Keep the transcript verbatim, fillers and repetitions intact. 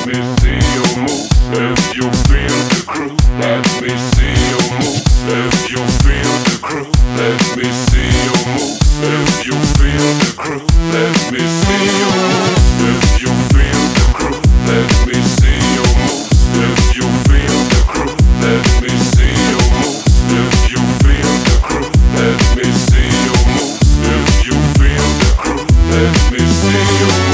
me see you move. If you feel the groove, let me see you move. If you feel the groove, let me see you move. If you feel the groove, let me see you move. If you feel the groove, let me see you move. If you feel the groove, let me see you move. If you feel the groove, let me see you move. If you feel the groove, let me see you move.